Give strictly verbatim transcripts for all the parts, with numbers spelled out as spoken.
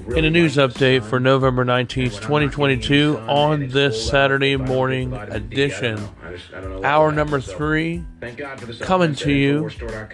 In a news update for November nineteenth, twenty twenty-two, on this Saturday morning edition, hour number three, coming to you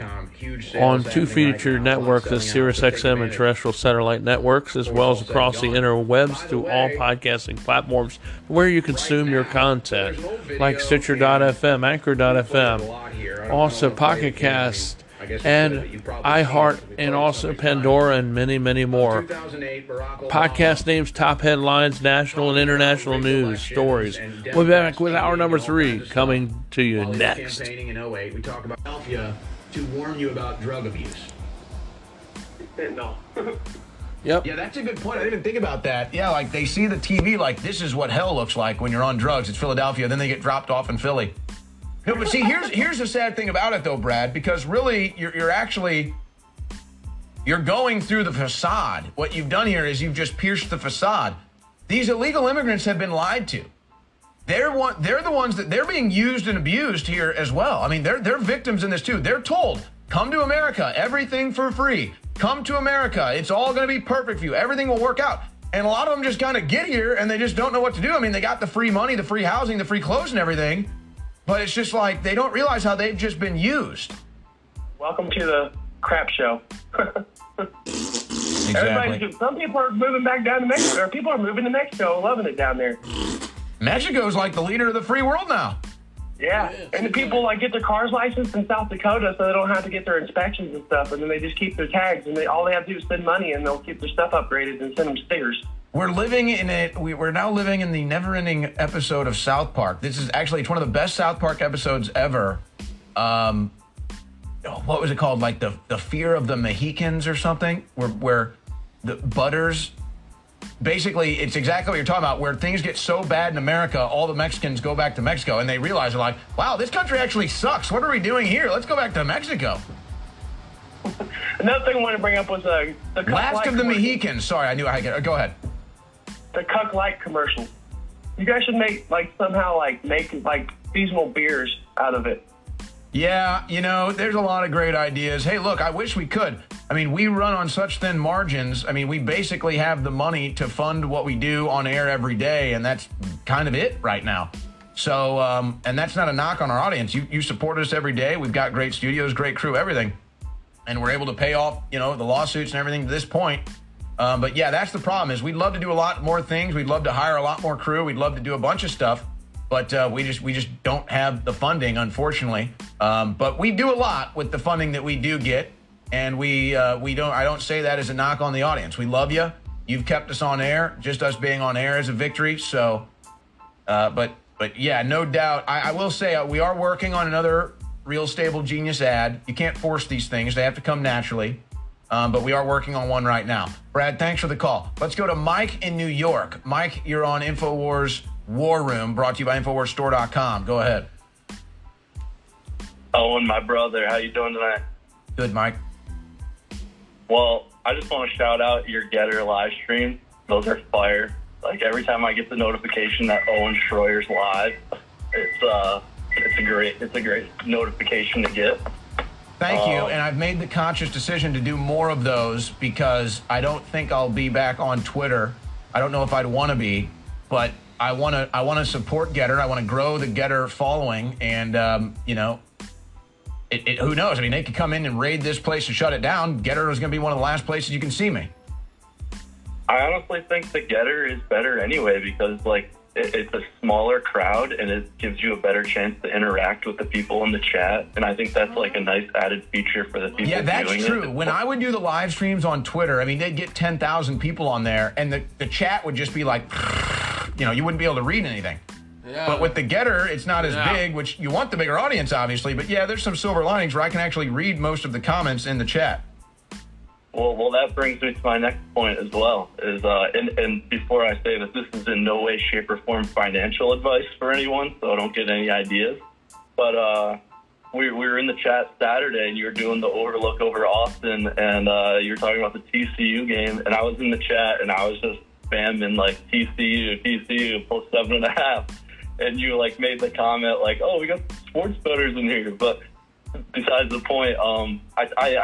on two feature networks, the SiriusXM and terrestrial satellite networks, as well as across the interwebs through all podcasting platforms where you consume your content, like Stitcher dot f m, Anchor dot f m, also Pocket Cast, and iHeart, and also Pandora, and many, many more. Podcast names, top headlines, national and international news, stories. We'll be back with hour number three coming to you next. We talk about Philadelphia to warn you about drug abuse. No. Yep. Yeah, that's a good point. I didn't even think about that. Yeah, like they see the T V like this is what hell looks like when you're on drugs. It's Philadelphia. Then they get dropped off in Philly. No, but see, here's here's the sad thing about it, though, Brad, because really, you're, you're actually, you're going through the facade. What you've done here is you've just pierced the facade. These illegal immigrants have been lied to. They're one, they're the ones that, they're being used and abused here as well. I mean, they're, they're victims in this, too. They're told, come to America, everything for free. Come to America. It's all going to be perfect for you. Everything will work out. And a lot of them just kind of get here, and they just don't know what to do. I mean, they got the free money, the free housing, the free clothes and everything. But it's just like they don't realize how they've just been used. Welcome to the crap show. Exactly. Everybody's, some people are moving back down to Mexico, or people are moving to Mexico, loving it down there. Mexico's like the leader of the free world now. Yeah, and the people like get their cars licensed in South Dakota, so they don't have to get their inspections and stuff, and then they just keep their tags, and they all they have to do is spend money, and they'll keep their stuff upgraded and send them stickers. We're living in it. We, we're now living in the never-ending episode of South Park. This is actually it's one of the best South Park episodes ever. Um, what was it called? Like the the Fear of the Mohicans or something, where where the Butters. Basically, it's exactly what you're talking about, where things get so bad in America, all the Mexicans go back to Mexico, and they realize they're like, wow, this country actually sucks. What are we doing here? Let's go back to Mexico. Another thing I wanted to bring up was uh, the Last of the Mohicans. Sorry, I knew I had. Go ahead. The Cuck Light commercials. You guys should make, like, somehow, like, make, like, seasonal beers out of it. Yeah, you know, there's a lot of great ideas. Hey, look, I wish we could. I mean, we run on such thin margins. I mean, we basically have the money to fund what we do on air every day, and that's kind of it right now. So, um, and that's not a knock on our audience. You, you support us every day. We've got great studios, great crew, everything. And we're able to pay off, you know, the lawsuits and everything to this point. Um, but yeah, that's the problem is we'd love to do a lot more things. We'd love to hire a lot more crew. We'd love to do a bunch of stuff, but uh, we just we just don't have the funding, unfortunately. Um, but we do a lot with the funding that we do get, and we uh, we don't. I don't say that as a knock on the audience. We love you. You've kept us on air. Just us being on air is a victory. So, uh, but but yeah, no doubt. I, I will say uh, we are working on another Real Stable Genius ad. You can't force these things; they have to come naturally. Um, but we are working on one right now. Brad, thanks for the call. Let's go to Mike in New York. Mike, you're on InfoWars War Room, brought to you by InfoWars Store dot com. Go ahead. Owen, my brother, how you doing tonight? Good, Mike. Well, I just want to shout out your Getter live stream. Those are fire. Like, every time I get the notification that Owen Schroyer's live, it's uh, it's a great, it's a great notification to get. Thank you, um, and I've made the conscious decision to do more of those because I don't think I'll be back on Twitter. I don't know if I'd want to be, but I want to. I want to support Getter. I want to grow the Getter following, and um, you know, it, it, who knows? I mean, they could come in and raid this place and shut it down. Getter is going to be one of the last places you can see me. I honestly think the Getter is better anyway because, like, it, it's a smaller crowd and it gives you a better chance to interact with the people in the chat. And I think that's like a nice added feature for the people. Yeah, that's viewing true. it. When I would do the live streams on Twitter, I mean, they'd get ten thousand people on there, and the, the chat would just be like, you know, you wouldn't be able to read anything. Yeah. But with the Getter, it's not as yeah. big, which you want the bigger audience, obviously. But yeah, there's some silver linings where I can actually read most of the comments in the chat. Well, well, that brings me to my next point as well. Is uh, and, and before I say that, this is in no way, shape, or form financial advice for anyone, so don't get any ideas. But uh, we, we were in the chat Saturday, and you were doing the overlook over Austin, and uh, you were talking about the T C U game, and I was in the chat, and I was just spamming like T C U, T C U, plus seven and a half, and you like made the comment like, "Oh, we got sports bettors in here." But besides the point, um, I, I, I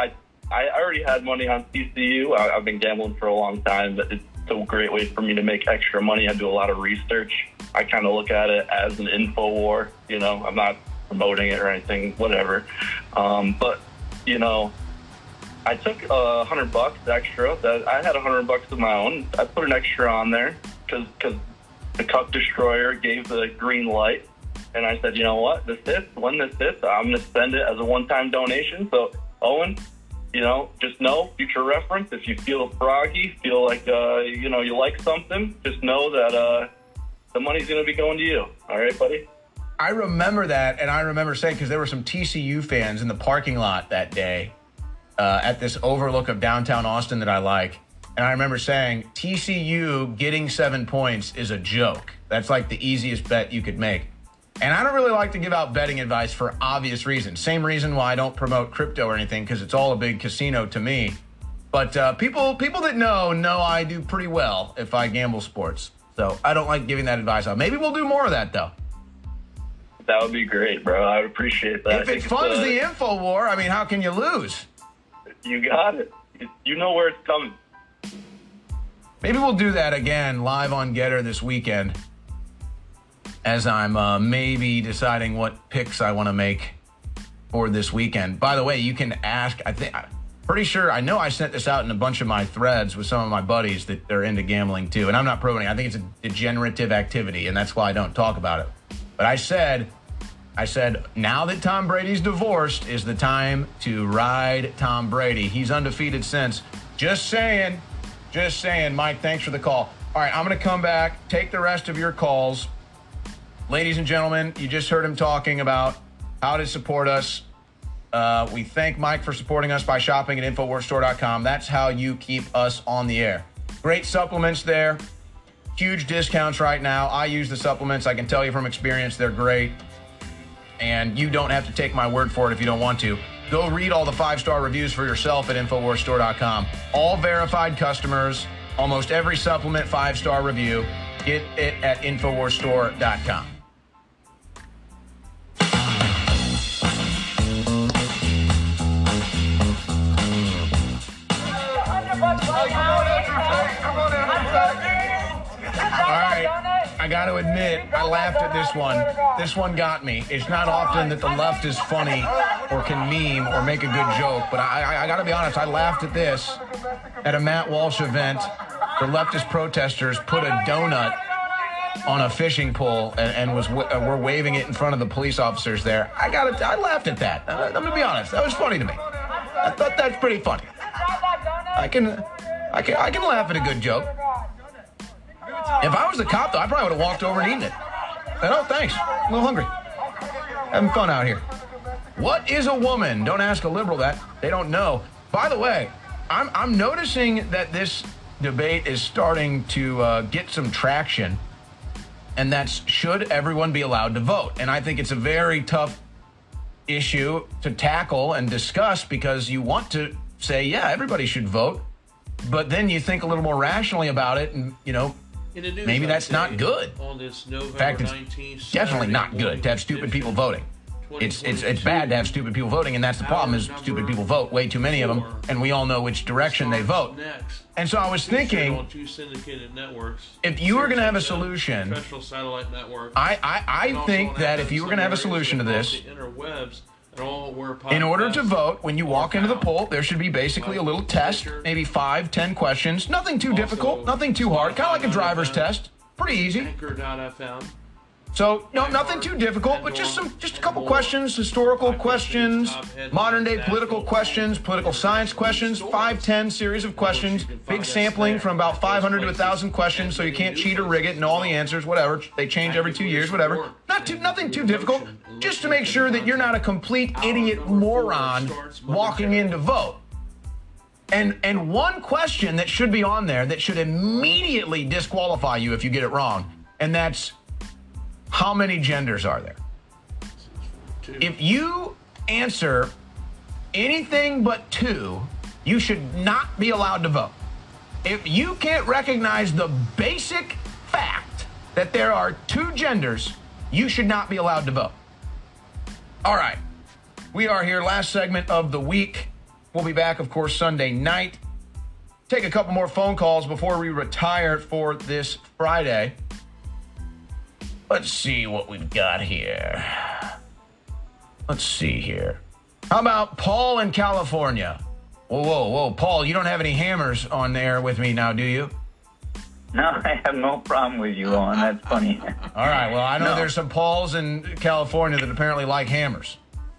I already had money on T C U. I, I've been gambling for a long time, but it's a great way for me to make extra money. I do a lot of research. I kind of look at it as an info war. You know, I'm not promoting it or anything, whatever. Um, but, you know, I took a hundred bucks extra. That I had a hundred bucks of my own. I put an extra on there because because the Cup Destroyer gave the green light. And I said, you know what, this hits, when this hits, I'm going to spend it as a one-time donation. So, Owen, you know, just know, future reference, if you feel froggy, feel like, uh, you know, you like something, just know that uh, the money's going to be going to you. All right, buddy? I remember that, and I remember saying, because there were some T C U fans in the parking lot that day uh, at this overlook of downtown Austin that I like. And I remember saying, T C U getting seven points is a joke. That's like the easiest bet you could make. And I don't really like to give out betting advice for obvious reasons. Same reason why I don't promote crypto or anything, because it's all a big casino to me. But uh, people people that know, know I do pretty well if I gamble sports. So I don't like giving that advice out. Maybe we'll do more of that, though. That would be great, bro. I would appreciate that. If it funds uh, the info war, I mean, how can you lose? You got it. You know where it's coming. Maybe we'll do that again live on Getter this weekend, as I'm uh, maybe deciding what picks I want to make for this weekend. By the way, you can ask, I think, I'm pretty sure, I know I sent this out in a bunch of my threads with some of my buddies that they're into gambling too, and I'm not promoting. I think it's a degenerative activity, and that's why I don't talk about it. But I said, I said, now that Tom Brady's divorced is the time to ride Tom Brady. He's undefeated since. Just saying, just saying. Mike, thanks for the call. All right, I'm going to come back, take the rest of your calls. Ladies and gentlemen, you just heard him talking about how to support us. Uh, we thank Mike for supporting us by shopping at infowars store dot com. That's how you keep us on the air. Great supplements there. Huge discounts right now. I use the supplements. I can tell you from experience, they're great. And you don't have to take my word for it if you don't want to. Go read all the five-star reviews for yourself at infowars store dot com. All verified customers, almost every supplement five-star review. Get it at infowars store dot com. All right, I got to admit, I laughed at this one. This one got me. It's not often that the left is funny or can meme or make a good joke, but I, I, I got to be honest, I laughed at this at a Matt Walsh event. The leftist protesters put a donut on a fishing pole and, and was uh, were waving it in front of the police officers there. I got it. I laughed at that. I'm gonna be honest. That was funny to me. I thought that's pretty funny. I can, I can, I can laugh at a good joke. If I was the cop, though, I probably would have walked over and eaten it. Said, oh, thanks. I'm a little hungry. Having fun out here. What is a woman? Don't ask a liberal that. They don't know. By the way, I'm I'm noticing that this debate is starting to uh, get some traction, and that's should everyone be allowed to vote? And I think it's a very tough issue to tackle and discuss because you want to say, yeah, everybody should vote, but then you think a little more rationally about it, and you know, maybe that's not good. On this November In fact, it's nineteenth, definitely not good to have stupid people voting. It's it's it's bad to have stupid people voting, and that's the problem is stupid people vote, way too many of them, and we all know which direction they vote. And so I was thinking, if you were going to have a solution, I, I, I think that if you were going to have a solution to this, in order to vote, when you walk into the poll, there should be basically a little test, maybe five, ten questions, nothing too difficult, nothing too hard, kind of like a driver's test, pretty easy. So, no, nothing too difficult, but just some, just a couple questions, historical questions, modern day political questions, political science questions, five, ten series of questions, big sampling from about five hundred to one thousand questions, so you can't cheat or rig it, know all the answers, whatever. They change every two years, whatever. Not too, nothing too difficult, just to make sure that you're not a complete idiot moron walking in to vote. And, and one question that should be on there that should immediately disqualify you if you get it wrong, and that's, how many genders are there? Two. If you answer anything but two, you should not be allowed to vote. If you can't recognize the basic fact that there are two genders, you should not be allowed to vote. All right. We are here, last segment of the week. We'll be back, of course, Sunday night. Take a couple more phone calls before we retire for this Friday. Let's see what we've got here. Let's see here. How about Paul in California? Whoa, whoa, whoa. Paul, you don't have any hammers on there with me now, do you? No, I have no problem with you, Owen. That's funny. All right. Well, I know No. there's some Pauls in California that apparently like hammers.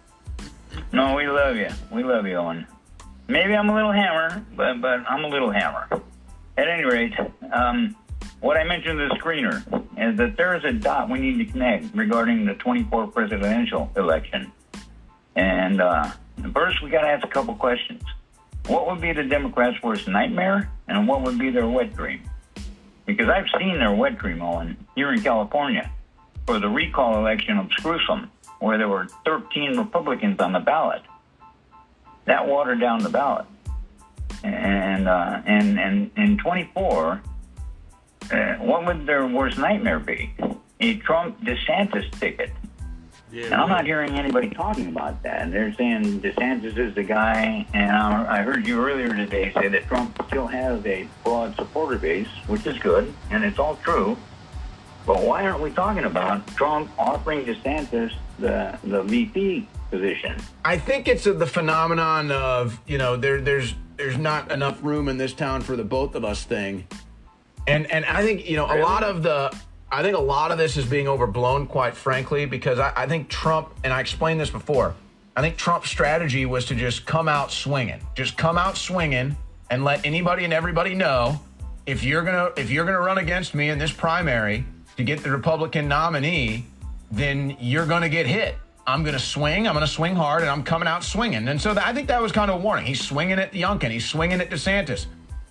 No, we love you. We love you, Owen. Maybe I'm a little hammer, but but I'm a little hammer. At any rate, um, what I mentioned to the screener is that there is a dot we need to connect regarding the twenty-four presidential election. And uh, first, we got to ask a couple questions. What would be the Democrats' worst nightmare, and what would be their wet dream? Because I've seen their wet dream, Owen, here in California for the recall election of Screwsome, where there were thirteen Republicans on the ballot. That watered down the ballot. And uh, and and in twenty-four, uh, what would their worst nightmare be? A Trump DeSantis ticket. Yeah, And I'm not hearing anybody talking about that. They're saying DeSantis is the guy, and I heard you earlier today say that Trump still has a broad supporter base, which is good, and it's all true. But why aren't we talking about Trump offering DeSantis the the V P position? I think it's a, the phenomenon of, you know, there there's there's not enough room in this town for the both of us thing. And and I think, you know, a lot of the I think a lot of this is being overblown, quite frankly, because I, I think Trump, and I explained this before, I think Trump's strategy was to just come out swinging, just come out swinging and let anybody and everybody know if you're gonna if you're gonna run against me in this primary to get the Republican nominee, then you're gonna get hit. I'm gonna swing, I'm gonna swing hard, and I'm coming out swinging. And so that, I think that was kind of a warning. He's swinging at Youngkin, he's swinging at DeSantis,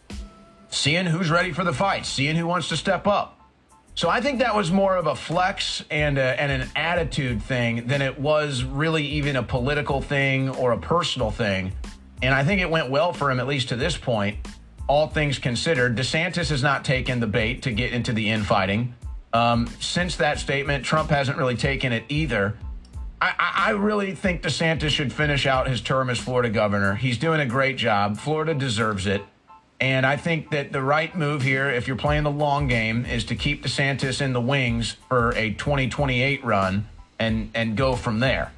seeing who's ready for the fight, seeing who wants to step up. So I think that was more of a flex and, a, and an attitude thing than it was really even a political thing or a personal thing. And I think it went well for him, at least to this point, all things considered. DeSantis has not taken the bait to get into the infighting. Um, since that statement, Trump hasn't really taken it either. I, I, I really think DeSantis should finish out his term as Florida governor. He's doing a great job. Florida deserves it. And I think that the right move here, if you're playing the long game, is to keep DeSantis in the wings for a twenty twenty-eight run and, and go from there.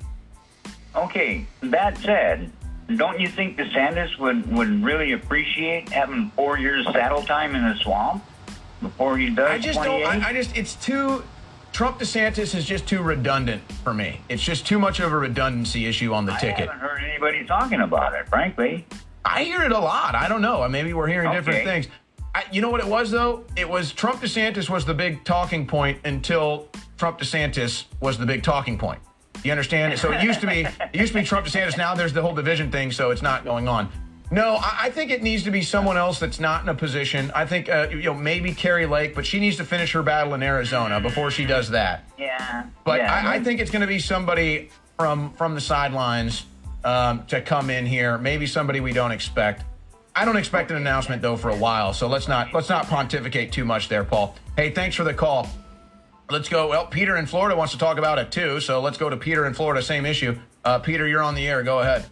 Okay, that said, don't you think DeSantis would, would really appreciate having four years saddle time in the swamp before he does I just twenty-eight? don't, I, I just, it's too, Trump DeSantis is just too redundant for me. It's just too much of a redundancy issue on the I ticket. haven't heard anybody talking about it, frankly. I hear it a lot. I don't know. Maybe we're hearing Okay. different things. I, you know what it was, though? It was Trump DeSantis was the big talking point until Trump DeSantis was the big talking point. You understand? So it used to be it used to be Trump DeSantis. Now there's the whole division thing, so it's not going on. No, I, I think it needs to be someone else that's not in a position. I think uh, you know maybe Carrie Lake, but she needs to finish her battle in Arizona before she does that. Yeah. But yeah, I, I think it's going to be somebody from from the sidelines um, to come in here. Maybe somebody we don't expect. I don't expect an announcement though for a while. So let's not let's not pontificate too much there, Paul. Hey, thanks for the call. Let's go. Well, Peter in Florida wants to talk about it too. So let's go to Peter in Florida. Same issue. Uh, Peter, you're on the air. Go ahead.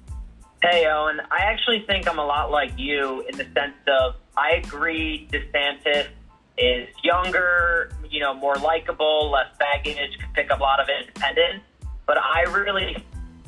Hey, Owen. I actually think I'm a lot like you in the sense of I agree DeSantis is younger, you know, more likable, less baggage, could pick up a lot of independence. But I really,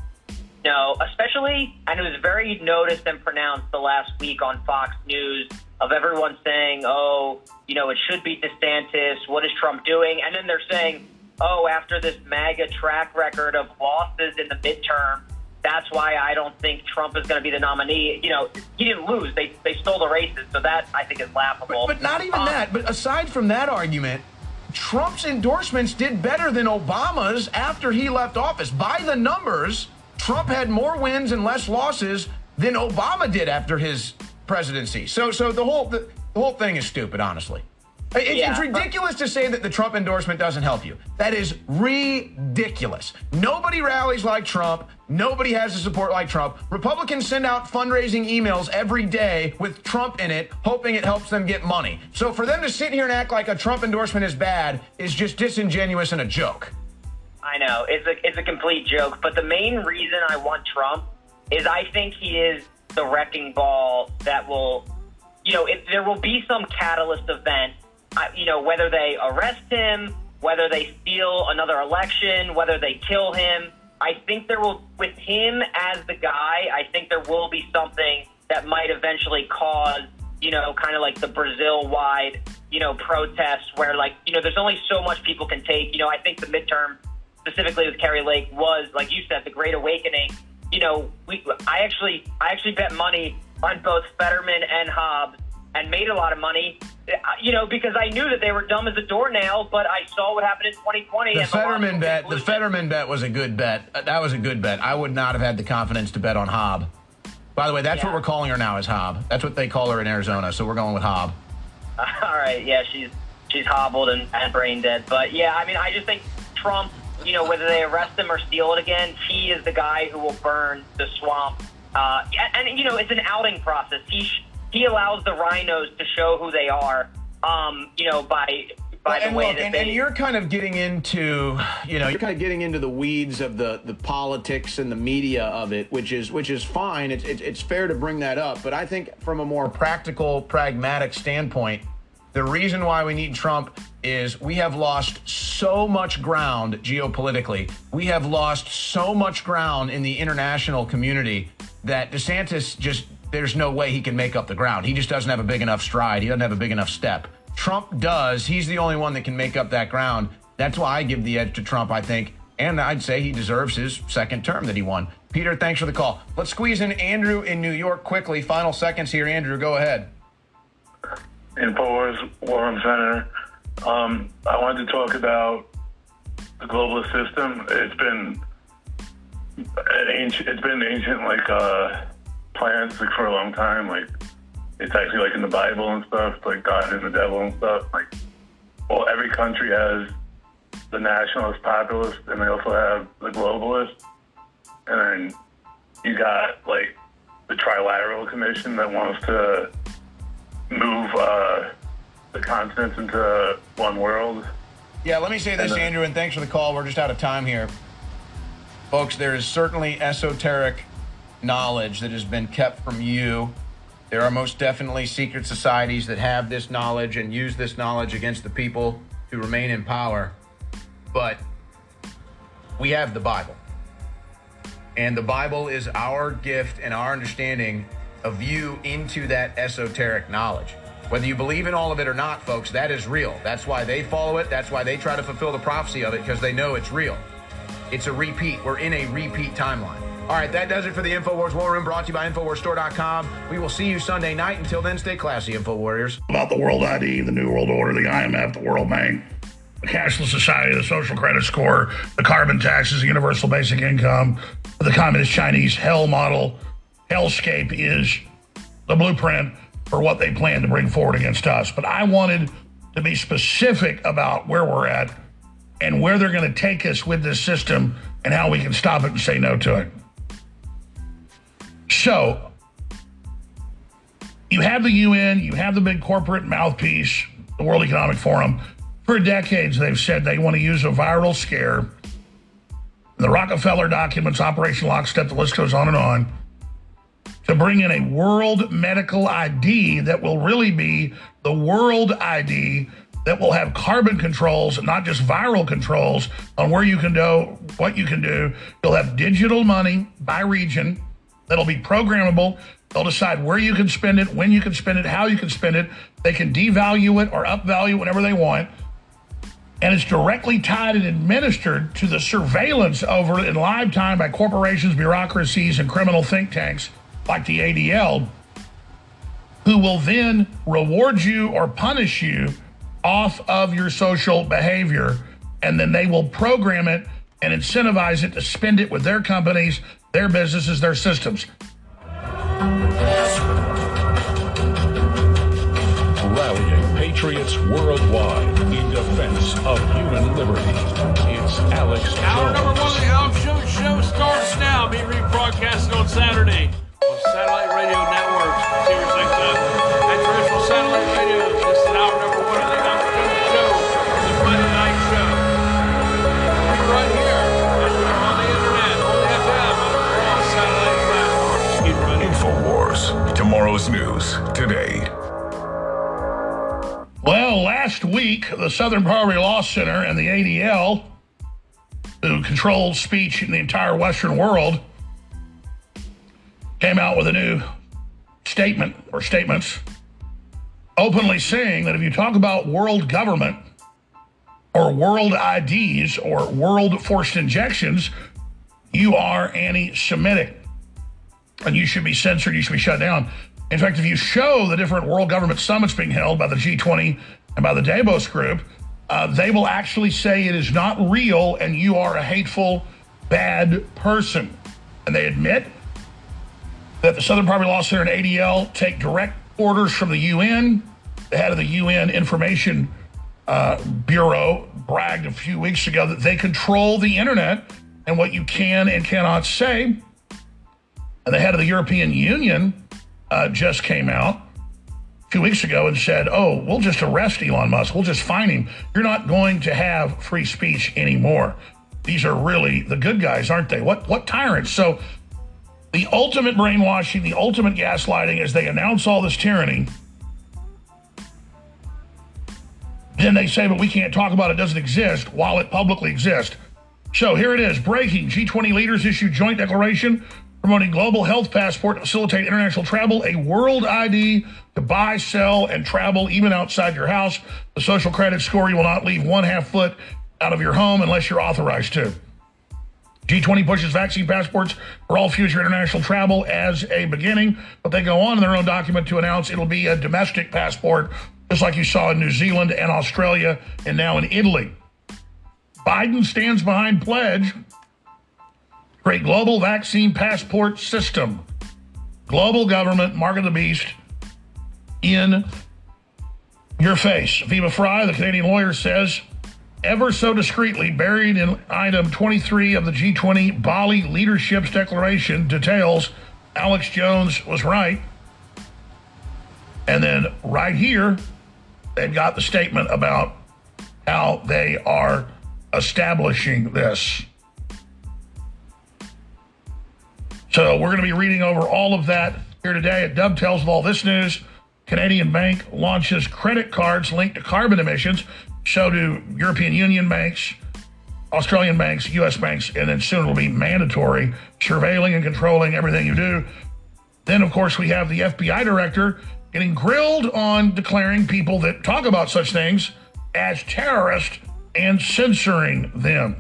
you know, especially, and it was very noticed and pronounced the last week on Fox News of everyone saying, oh, you know, it should be DeSantis. What is Trump doing? And then they're saying, oh, after this MAGA track record of losses in the midterm, that's why I don't think Trump is going to be the nominee. You know, he didn't lose. They they stole the races. So that, I think, is laughable. But, but not even Um, that. But aside from that argument, Trump's endorsements did better than Obama's after he left office. By the numbers, Trump had more wins and less losses than Obama did after his presidency. So so the whole the, the whole thing is stupid, honestly. It, Yeah. It's ridiculous to say that the Trump endorsement doesn't help you. That is ridiculous. Nobody rallies like Trump. Nobody has the support like Trump. Republicans send out fundraising emails every day with Trump in it, hoping it helps them get money. So for them to sit here and act like a Trump endorsement is bad is just disingenuous and a joke. I know. It's a, it's a complete joke. But the main reason I want Trump is I think he is the wrecking ball that will, you know, if there will be some catalyst event, uh, you know, whether they arrest him, whether they steal another election, whether they kill him. I think there will, with him as the guy, I think there will be something that might eventually cause, you know, kind of like the Brazil-wide, you know, protests where, like, you know, there's only so much people can take. You know, I think the midterm, specifically with Kari Lake, was, like you said, the Great Awakening. You know, we, I actually, I actually bet money on both Fetterman and Hobbs and made a lot of money, you know, because I knew that they were dumb as a doornail, but I saw what happened in twenty twenty. The and Fetterman bet, the Fetterman bet was a good bet. That was a good bet. I would not have had the confidence to bet on Hobb. By the way, that's yeah. what we're calling her now, is Hobb. That's what they call her in Arizona, so we're going with Hobb. All right, yeah, she's she's hobbled and, and brain dead. But, yeah, I mean, I just think Trump, you know, whether they arrest him or steal it again, he is the guy who will burn the swamp. Uh, and, and, you know, it's an outing process. He he allows the rhinos to show who they are, um, you know, by... By well, the way look, that and, they, and you're kind of getting into, you know, you're kind of getting into the weeds of the, the politics and the media of it, which is which is fine. It's, it's it's fair to bring that up, but I think from a more practical, pragmatic standpoint, the reason why we need Trump is we have lost so much ground geopolitically. We have lost so much ground in the international community that DeSantis just, there's no way he can make up the ground. He just doesn't have a big enough stride. He doesn't have a big enough step. Trump does. He's the only one that can make up that ground. That's why I give the edge to Trump, I think. And I'd say he deserves his second term that he won. Peter, thanks for the call. Let's squeeze in Andrew in New York quickly. Final seconds here. Andrew, go ahead. InfoWars, War Room Senator. Um, I wanted to talk about the globalist system. It's been an ancient, it's been ancient, like, uh, plans like, for a long time, like, it's actually like in the Bible and stuff, like God and the devil and stuff. Like, well, every country has the nationalist, populist, and they also have the globalist. And then you got like the Trilateral Commission that wants to move uh, the continents into one world. Yeah, let me say this, and then, Andrew, and thanks for the call. We're just out of time here. Folks, there is certainly esoteric knowledge that has been kept from you. There are most definitely secret societies that have this knowledge and use this knowledge against the people to remain in power. But we have the Bible. And the Bible is our gift and our understanding, a view into that esoteric knowledge. Whether you believe in all of it or not, folks, that is real. That's why they follow it. That's why they try to fulfill the prophecy of it, because they know it's real. It's a repeat. We're in a repeat timeline. All right, that does it for the InfoWars War Room, brought to you by InfoWars Store dot com. We will see you Sunday night. Until then, stay classy, InfoWarriors. About the World I D, the New World Order, the I M F, the World Bank, the cashless society, the social credit score, the carbon taxes, the universal basic income, the communist Chinese hell model. Hellscape is the blueprint for what they plan to bring forward against us. But I wanted to be specific about where we're at and where they're going to take us with this system and how we can stop it and say no to it. So, you have the U N, you have the big corporate mouthpiece, the World Economic Forum. For decades, they've said they want to use a viral scare. The Rockefeller documents, Operation Lockstep, the list goes on and on, to bring in a world medical I D that will really be the world I D that will have carbon controls, not just viral controls on where you can go, what you can do. You'll have digital money by region that'll be programmable. They'll decide where you can spend it, when you can spend it, how you can spend it. They can devalue it or upvalue it whenever they want. And it's directly tied and administered to the surveillance over it in live time by corporations, bureaucracies, and criminal think tanks like the A D L, who will then reward you or punish you off of your social behavior. And then they will program it and incentivize it to spend it with their companies, their businesses, their systems. Rallying patriots worldwide in defense of human liberty. It's Alex Jones. Hour number one of the Alex Jones Show starts now. Be rebroadcasted on Saturday on satellite radio networks, Sirius X M, and traditional satellite radio. This is hour number one of the Alex Jones Show, the Monday Night Show. Right here, on the internet, on the F M, on satellite platforms. Source. Tomorrow's news today. Well, last week, the Southern Poverty Law Center and the A D L, who controls speech in the entire Western world, came out with a new statement or statements openly saying that if you talk about world government or world I Ds or world forced injections, you are anti-Semitic and you should be censored, you should be shut down. In fact, if you show the different world government summits being held by the G twenty and by the Davos group, uh, they will actually say it is not real and you are a hateful, bad person. And they admit that the Southern Poverty Law Center and A D L take direct orders from the U N. The head of the U N Information uh, Bureau bragged a few weeks ago that they control the internet and what you can and cannot say. And the head of the European Union uh, just came out a few weeks ago and said, oh, we'll just arrest Elon Musk. We'll just fine him. You're not going to have free speech anymore. These are really the good guys, aren't they? What, what tyrants? So the ultimate brainwashing, the ultimate gaslighting as they announce all this tyranny. Then they say, but we can't talk about it, it doesn't exist, while it publicly exists. So here it is, breaking. G twenty leaders issue joint declaration promoting global health passport to facilitate international travel, a world I D to buy, sell, and travel even outside your house. The social credit score, you will not leave one half foot out of your home unless you're authorized to. G twenty pushes vaccine passports for all future international travel as a beginning, but they go on in their own document to announce it'll be a domestic passport, just like you saw in New Zealand and Australia and now in Italy. Biden stands behind pledge for a global vaccine passport system. Global government, mark of the beast, in your face. Viva Fry, the Canadian lawyer, says, ever so discreetly buried in item twenty-three of the G twenty Bali Leadership's Declaration, details Alex Jones was right. And then right here, they've got the statement about how they are establishing this. So we're going to be reading over all of that here today. It dovetails with all this news. Canadian bank launches credit cards linked to carbon emissions. So do European Union banks, Australian banks, U S banks, and then soon it'll be mandatory, surveilling and controlling everything you do. Then, of course, we have the F B I director getting grilled on declaring people that talk about such things as terrorists and censoring them,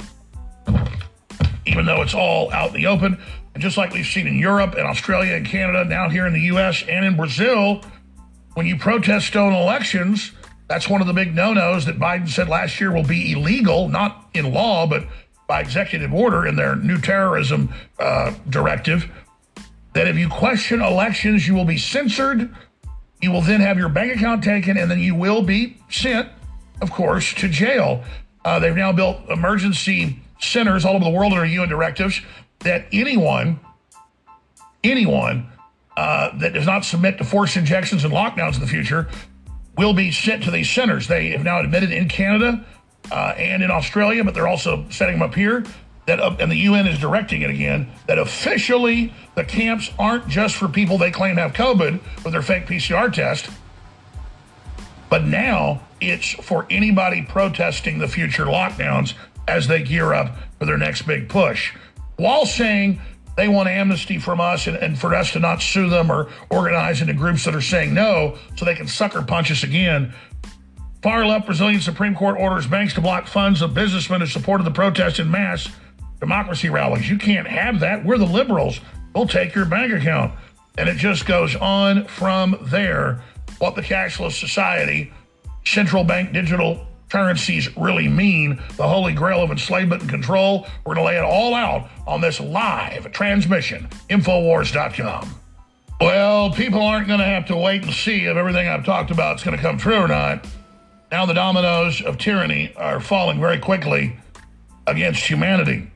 even though it's all out in the open. And just like we've seen in Europe and Australia and Canada, now here in the U S and in Brazil, when you protest stolen elections, that's one of the big no-nos that Biden said last year will be illegal, not in law, but by executive order in their new terrorism uh, directive, that if you question elections, you will be censored, you will then have your bank account taken, and then you will be sent, of course, to jail. Uh, they've now built emergency centers all over the world under U N directives that anyone, anyone uh, that does not submit to forced injections and lockdowns in the future will be sent to these centers. They have now admitted in Canada uh, and in Australia, but they're also setting them up here, that, uh, and the U N is directing it again, that officially the camps aren't just for people they claim have COVID with their fake P C R test, but now it's for anybody protesting the future lockdowns as they gear up for their next big push, while saying they want amnesty from us and, and for us to not sue them or organize into groups that are saying no so they can sucker punch us again. Far left Brazilian Supreme Court orders banks to block funds of businessmen who supported the protest in mass democracy rallies. You can't have that. We're the liberals. We'll take your bank account. And it just goes on from there. What the cashless society, central bank digital currencies really mean, the holy grail of enslavement and control. We're going to lay it all out on this live transmission, Infowars dot com. Well, people aren't going to have to wait and see if everything I've talked about is going to come true or not. Now the dominoes of tyranny are falling very quickly against humanity.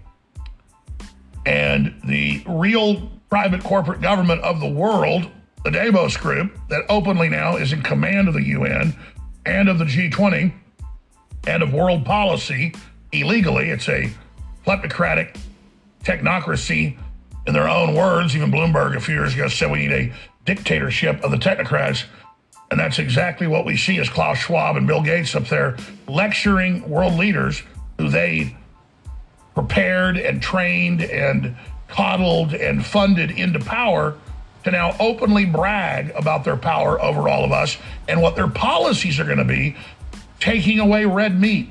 And the real private corporate government of the world, the Davos group, that openly now is in command of the U N and of the G twenty, and of world policy illegally. It's a kleptocratic technocracy In their own words, even Bloomberg a few years ago said we need a dictatorship of the technocrats. And that's exactly what we see as Klaus Schwab and Bill Gates up there lecturing world leaders who they prepared and trained and coddled and funded into power to now openly brag about their power over all of us and what their policies are going to be, taking away red meat,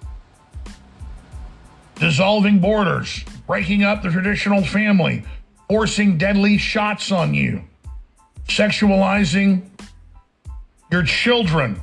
dissolving borders, breaking up the traditional family, forcing deadly shots on you, sexualizing your children.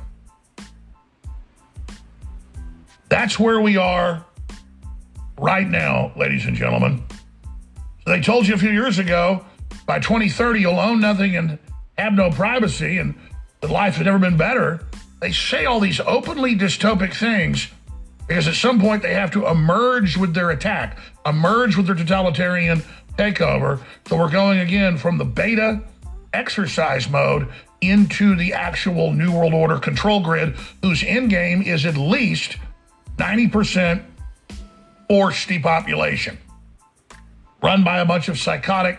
That's where we are right now, ladies and gentlemen. So they told you a few years ago, by twenty thirty, you'll own nothing and have no privacy and that life has never been better. They say all these openly dystopic things because at some point they have to emerge with their attack, emerge with their totalitarian takeover. So we're going again from the beta exercise mode into the actual New World Order control grid, whose end game is at least ninety percent forced depopulation, run by a bunch of psychotic,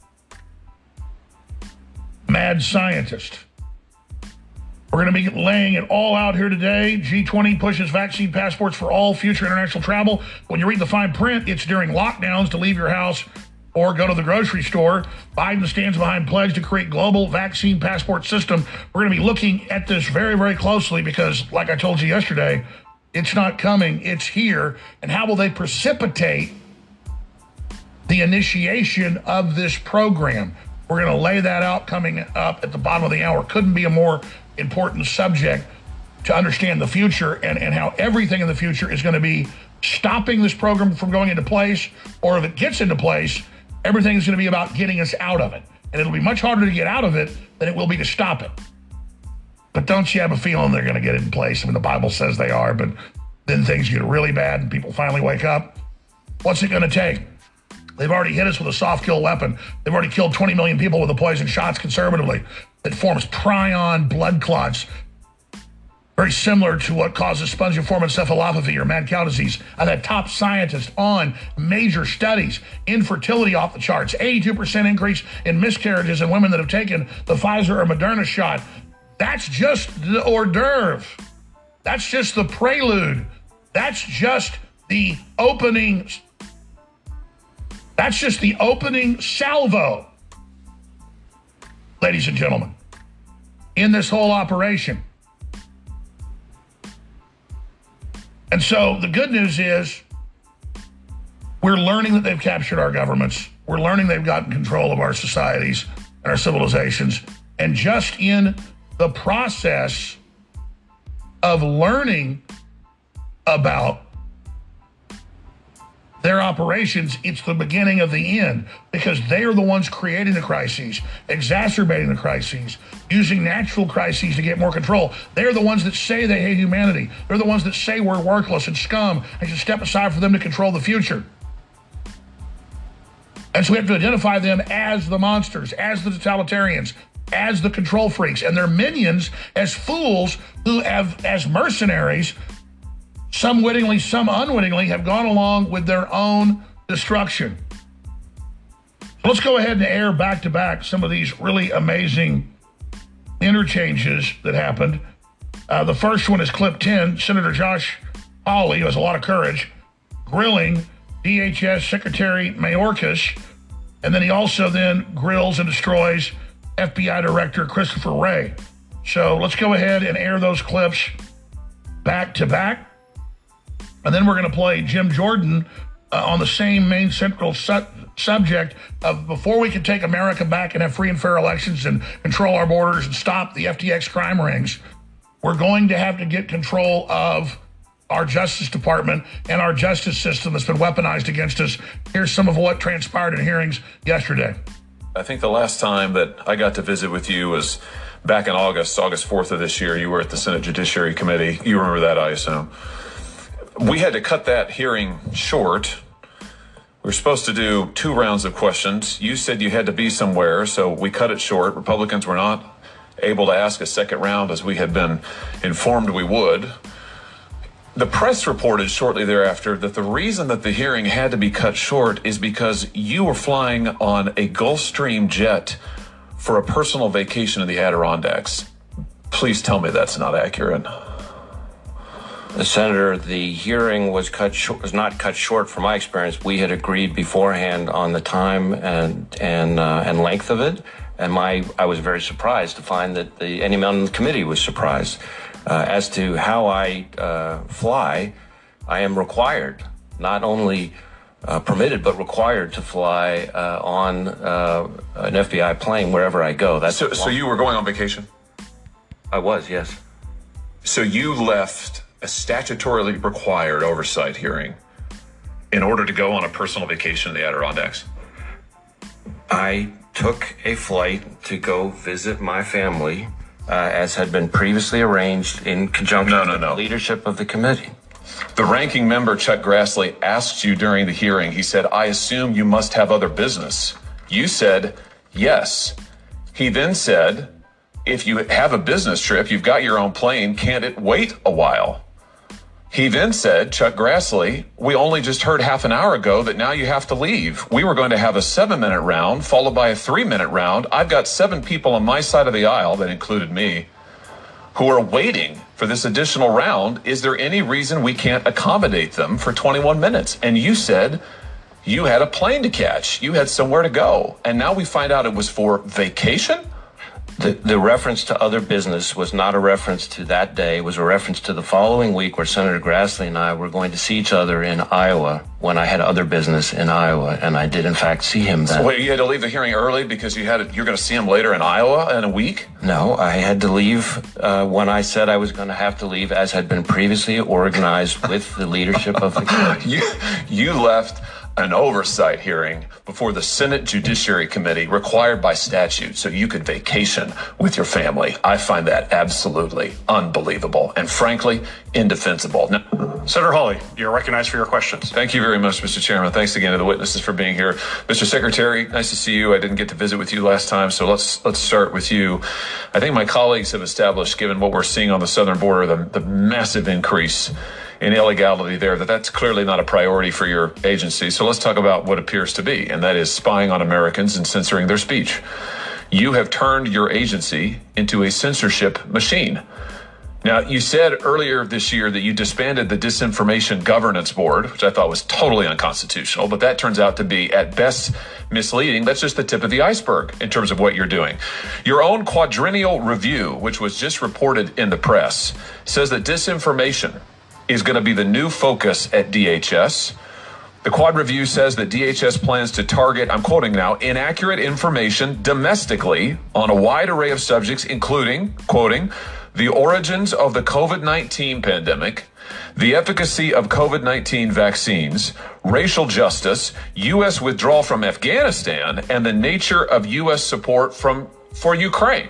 mad scientists. We're going to be laying it all out here today. G twenty pushes vaccine passports for all future international travel. When you read the fine print, it's during lockdowns to leave your house or go to the grocery store. Biden stands behind pledge to create global vaccine passport system. We're going to be looking at this very, very closely because, like I told you yesterday, it's not coming, it's here. And how will they precipitate the initiation of this program? We're going to lay that out coming up at the bottom of the hour. Couldn't be a more important subject to understand the future and, and how everything in the future is going to be stopping this program from going into place, or if it gets into place, everything is going to be about getting us out of it. And it'll be much harder to get out of it than it will be to stop it. But don't you have a feeling they're going to get it in place? I mean, the Bible says they are, but then things get really bad and people finally wake up. What's it going to take? They've already hit us with a soft kill weapon. They've already killed twenty million people with the poison shots conservatively that forms prion blood clots, very similar to what causes spongiform encephalopathy or mad cow disease. I've had top scientists on major studies, infertility off the charts, eighty-two percent increase in miscarriages in women that have taken the Pfizer or Moderna shot. That's just the hors d'oeuvre. That's just the prelude. That's just the opening. That's just the opening salvo, ladies and gentlemen, in this whole operation. And so the good news is we're learning that they've captured our governments. We're learning they've gotten control of our societies and our civilizations. And just in the process of learning about their operations, it's the beginning of the end, because they are the ones creating the crises, exacerbating the crises, using natural crises to get more control. They're the ones that say they hate humanity. They're the ones that say we're worthless and scum and should step aside for them to control the future. And so we have to identify them as the monsters, as the totalitarians, as the control freaks, and their minions as fools who have, as mercenaries, some wittingly, some unwittingly, have gone along with their own destruction. So let's go ahead and air back-to-back some of these really amazing interchanges that happened. Uh, the first one is clip ten, Senator Josh Hawley, who has a lot of courage, grilling D H S Secretary Mayorkas, and then he also then grills and destroys F B I Director Christopher Wray. So let's go ahead and air those clips back-to-back. And then we're going to play Jim Jordan uh, on the same main central su- subject of before we can take America back and have free and fair elections and control our borders and stop the F T X crime rings, we're going to have to get control of our Justice Department and our justice system that's been weaponized against us. Here's some of what transpired in hearings yesterday. I think the last time that I got to visit with you was back in August, August fourth of this year. You were at the Senate Judiciary Committee. You remember that, I assume. We had to cut that hearing short. We were supposed to do two rounds of questions. You said you had to be somewhere, so we cut it short. Republicans were not able to ask a second round as we had been informed we would. The press reported shortly thereafter that the reason that the hearing had to be cut short is because you were flying on a Gulfstream jet for a personal vacation in the Adirondacks. Please tell me that's not accurate. Senator, the hearing was cut short, was not cut short from my experience. We had agreed beforehand on the time and and uh, and length of it, and my I was very surprised to find that the any member on the committee was surprised. Uh, as to how I uh, fly, I am required, not only uh, permitted, but required to fly uh, on uh, an F B I plane wherever I go. That's so, so you were going on vacation? I was, yes. So you left a statutorily required oversight hearing in order to go on a personal vacation in the Adirondacks? I took a flight to go visit my family, Uh, as had been previously arranged in conjunction no, no, with no. the leadership of the committee. The ranking member, Chuck Grassley, asked you during the hearing, he said, I assume you must have other business. You said, yes. He then said, if you have a business trip, you've got your own plane, can't it wait a while? He then said, Chuck Grassley, we only just heard half an hour ago that now you have to leave. We were going to have a seven-minute round followed by a three-minute round. I've got seven people on my side of the aisle, that included me, who are waiting for this additional round. Is there any reason we can't accommodate them for twenty-one minutes? And you said you had a plane to catch. You had somewhere to go. And now we find out it was for vacation? The, the reference to other business was not a reference to that day. It was a reference to the following week where Senator Grassley and I were going to see each other in Iowa when I had other business in Iowa, and I did in fact see him then. So wait, you had to leave the hearing early because you had a, you're going to see him later in Iowa in a week? No, I had to leave uh, when I said I was going to have to leave, as had been previously organized with the leadership of the committee. you, you left an oversight hearing before the Senate Judiciary Committee required by statute so you could vacation with your family. I find that absolutely unbelievable and frankly indefensible. Now, Senator Hawley, you're recognized for your questions. Thank you very much, Mister Chairman. Thanks again to the witnesses for being here. Mister Secretary, nice to see you. I didn't get to visit with you last time, so let's let's start with you. I think my colleagues have established, given what we're seeing on the southern border, the, the massive increase in illegality there, that that's clearly not a priority for your agency. So let's talk about what appears to be, and that is spying on Americans and censoring their speech. You have turned your agency into a censorship machine. Now, you said earlier this year that you disbanded the Disinformation Governance Board, which I thought was totally unconstitutional, but that turns out to be, at best, misleading. That's just the tip of the iceberg in terms of what you're doing. Your own quadrennial review, which was just reported in the press, says that disinformation is going to be the new focus at D H S. The Quad Review says that D H S plans to target, I'm quoting now, inaccurate information domestically on a wide array of subjects, including, quoting, the origins of the COVID nineteen pandemic, the efficacy of COVID nineteen vaccines, racial justice, U S withdrawal from Afghanistan, and the nature of U S support from for Ukraine.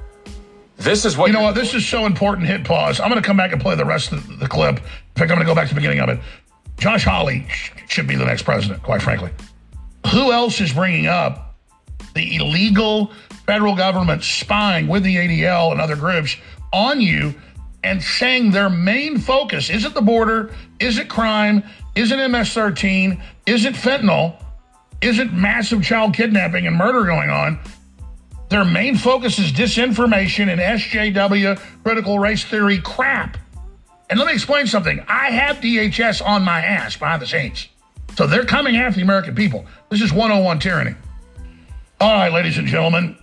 This is what you know. What this is so important. Hit pause. I'm going to come back and play the rest of the clip. In fact, I'm going to go back to the beginning of it. Josh Hawley sh- should be the next president, quite frankly. Who else is bringing up the illegal federal government spying with the A D L and other groups on you and saying their main focus isn't the border, isn't crime, isn't M S thirteen, isn't fentanyl, isn't massive child kidnapping and murder going on? Their main focus is disinformation and S J W, critical race theory crap. And let me explain something. I have D H S on my ass behind the scenes. So they're coming after the American people. This is one oh one tyranny. All right, ladies and gentlemen,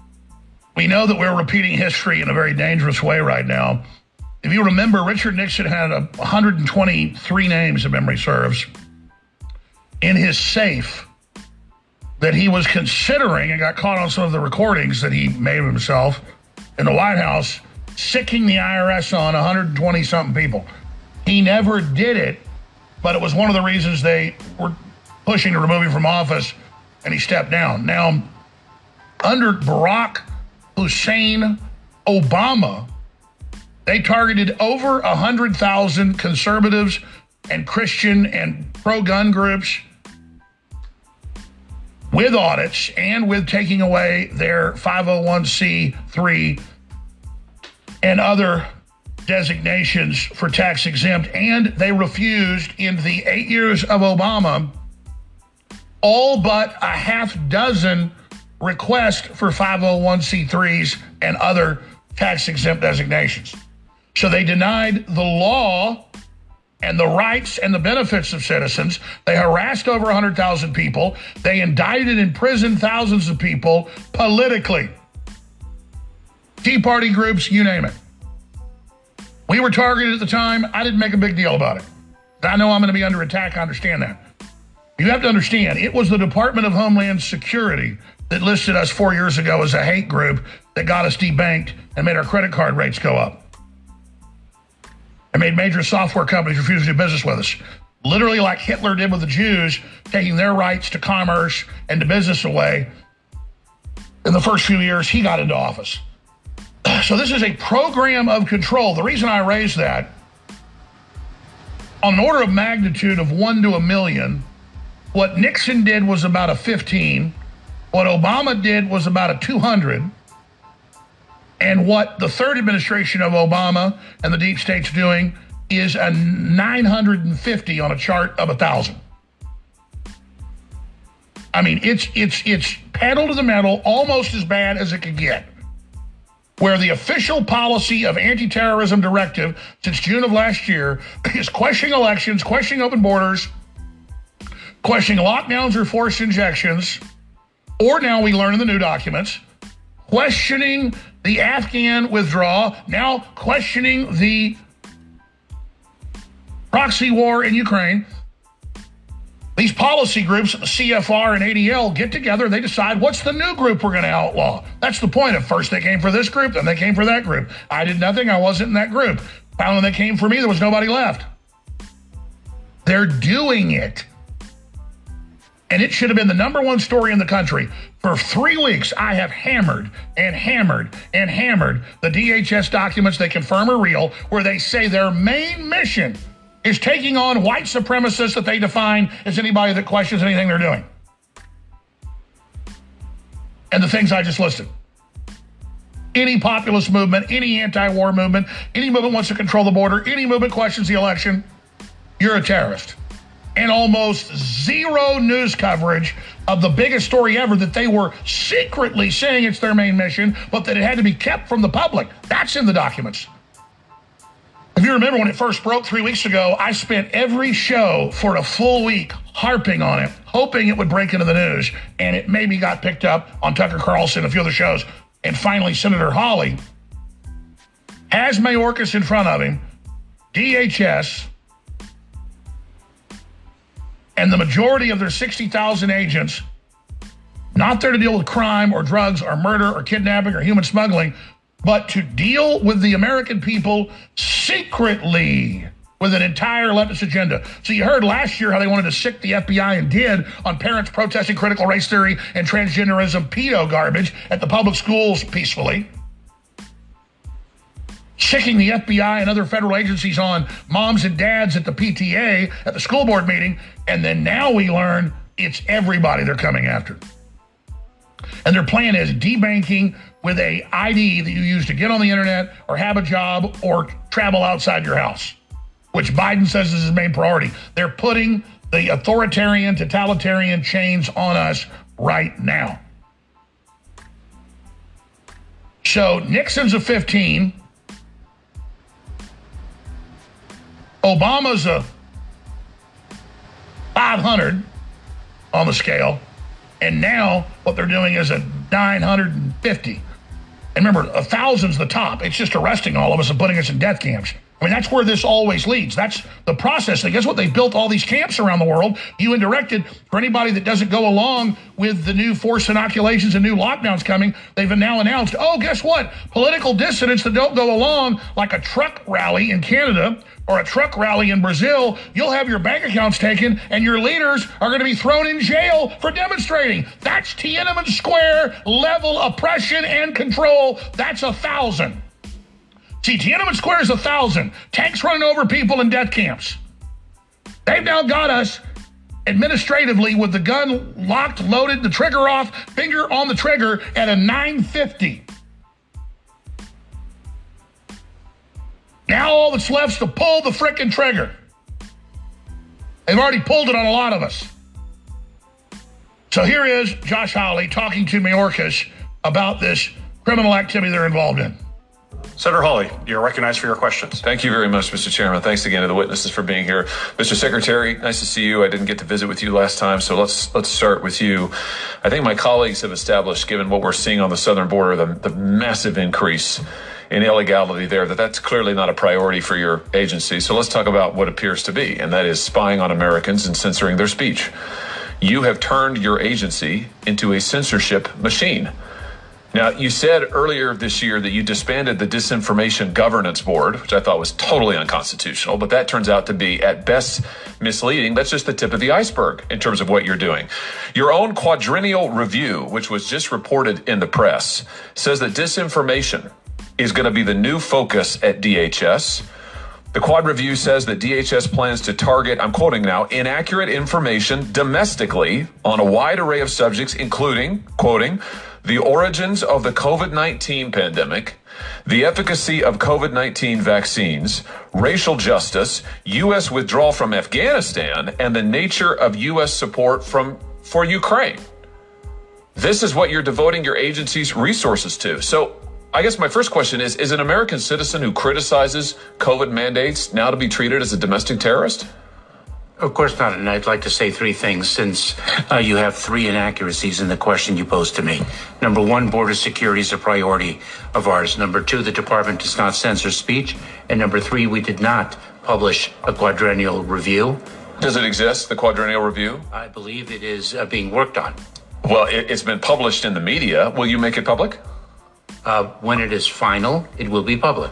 we know that we're repeating history in a very dangerous way right now. If you remember, Richard Nixon had a one hundred twenty-three names, if memory serves, in his safe that he was considering, and got caught on some of the recordings that he made of himself in the White House, sicking the I R S on one hundred twenty something people. He never did it, but it was one of the reasons they were pushing to remove him from office, and he stepped down. Now, under Barack Hussein Obama, they targeted over one hundred thousand conservatives and Christian and pro-gun groups with audits and with taking away their five oh one c three and other designations for tax exempt, and they refused in the eight years of Obama all but a half dozen requests for five oh one c threes and other tax exempt designations. So they denied the law and the rights and the benefits of citizens. They harassed over one hundred thousand people. They indicted and imprisoned thousands of people politically. Tea Party groups, you name it. We were targeted at the time. I didn't make a big deal about it. I know I'm going to be under attack. I understand that. You have to understand, it was the Department of Homeland Security that listed us four years ago as a hate group that got us debanked and made our credit card rates go up. And made major software companies refuse to do business with us. Literally like Hitler did with the Jews, taking their rights to commerce and to business away. In the first few years, he got into office. So this is a program of control. The reason I raised that, on an order of magnitude of one to a million, what Nixon did was about a fifteen. What Obama did was about a two hundred. And what the third administration of Obama and the deep state's doing is a nine hundred fifty on a chart of one thousand. I mean, it's it's it's pedal to the metal, almost as bad as it could get. Where the official policy of anti-terrorism directive since June of last year is questioning elections, questioning open borders, questioning lockdowns or forced injections, or now we learn in the new documents, questioning the Afghan withdrawal, now questioning the proxy war in Ukraine. These policy groups, C F R and A D L, get together. They decide what's the new group we're going to outlaw. That's the point. At first they came for this group, then they came for that group. I did nothing. I wasn't in that group. Finally, when they came for me, there was nobody left. They're doing it. And it should have been the number one story in the country. For three weeks, I have hammered and hammered and hammered the D H S documents they confirm are real, where they say their main mission is taking on white supremacists that they define as anybody that questions anything they're doing. And the things I just listed. Any populist movement, any anti-war movement, any movement wants to control the border, any movement questions the election, you're a terrorist. And almost zero news coverage of the biggest story ever that they were secretly saying it's their main mission, but that it had to be kept from the public. That's in the documents. If you remember when it first broke three weeks ago, I spent every show for a full week harping on it, hoping it would break into the news, and it maybe got picked up on Tucker Carlson, a few other shows, and finally Senator Hawley has Mayorkas in front of him, D H S, and the majority of their sixty thousand agents, not there to deal with crime or drugs or murder or kidnapping or human smuggling, but to deal with the American people secretly with an entire leftist agenda. So you heard last year how they wanted to sick the F B I and did on parents protesting critical race theory and transgenderism pedo garbage at the public schools peacefully. Sicking the F B I and other federal agencies on moms and dads at the P T A at the school board meeting. And then now we learn it's everybody they're coming after. And their plan is debanking with a I D that you use to get on the internet or have a job or travel outside your house, which Biden says is his main priority. They're putting the authoritarian, totalitarian chains on us right now. So Nixon's a fifteen. Obama's a five hundred on the scale. And now what they're doing is a nine hundred fifty. And remember, a thousand's the top. It's just arresting all of us and putting us in death camps. I mean, that's where this always leads. That's the process. And guess what? They built all these camps around the world. You indirected, for anybody that doesn't go along with the new forced inoculations and new lockdowns coming, they've now announced, oh, guess what? Political dissidents that don't go along, like a truck rally in Canada or a truck rally in Brazil, you'll have your bank accounts taken and your leaders are going to be thrown in jail for demonstrating. That's Tiananmen Square level oppression and control. That's a thousand. See, Tiananmen Square is a thousand. Tanks running over people in death camps. They've now got us administratively with the gun locked, loaded, the trigger off, finger on the trigger at a nine fifty. Now, Now all that's left is to pull the frickin' trigger. They've already pulled it on a lot of us. So here is Josh Hawley talking to Mayorkas about this criminal activity they're involved in. Senator Hawley, you're recognized for your questions. Thank you very much, Mister Chairman. Thanks again to the witnesses for being here. Mister Secretary, nice to see you. I didn't get to visit with you last time, so let's let's start with you. I think my colleagues have established, given what we're seeing on the southern border, the, the massive increase in illegality there, that that's clearly not a priority for your agency. So let's talk about what appears to be, and that is spying on Americans and censoring their speech. You have turned your agency into a censorship machine. Now, you said earlier this year that you disbanded the Disinformation Governance Board, which I thought was totally unconstitutional, but that turns out to be, at best, misleading. That's just the tip of the iceberg in terms of what you're doing. Your own quadrennial review, which was just reported in the press, says that disinformation is going to be the new focus at D H S. The Quad Review says that D H S plans to target, I'm quoting now, inaccurate information domestically on a wide array of subjects, including, quoting, the origins of the COVID nineteen pandemic, the efficacy of COVID nineteen vaccines, racial justice, U S withdrawal from Afghanistan, and the nature of U S support from for Ukraine. This is what you're devoting your agency's resources to. So I guess my first question is, is an American citizen who criticizes COVID mandates now to be treated as a domestic terrorist? Of course not, and I'd like to say three things since uh, you have three inaccuracies in the question you posed to me. Number one, border security is a priority of ours. Number two, the department does not censor speech. And number three, we did not publish a quadrennial review. Does it exist, the quadrennial review? I believe it is uh, being worked on. Well, it, it's been published in the media. Will you make it public? Uh, when it is final, it will be public.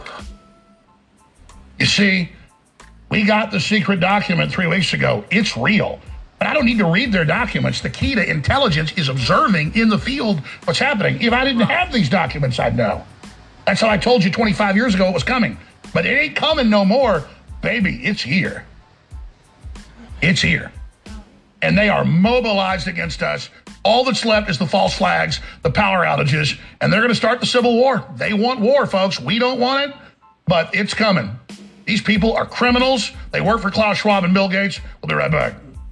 You see, we got the secret document three weeks ago. It's real. But I don't need to read their documents. The key to intelligence is observing in the field what's happening. If I didn't have these documents, I'd know. That's how I told you twenty-five years ago it was coming. But it ain't coming no more. Baby, it's here. It's here. And they are mobilized against us. All that's left is the false flags, the power outages, and they're going to start the civil war. They want war, folks. We don't want it, but it's coming. These people are criminals. They work for Klaus Schwab and Bill Gates. We'll be right back.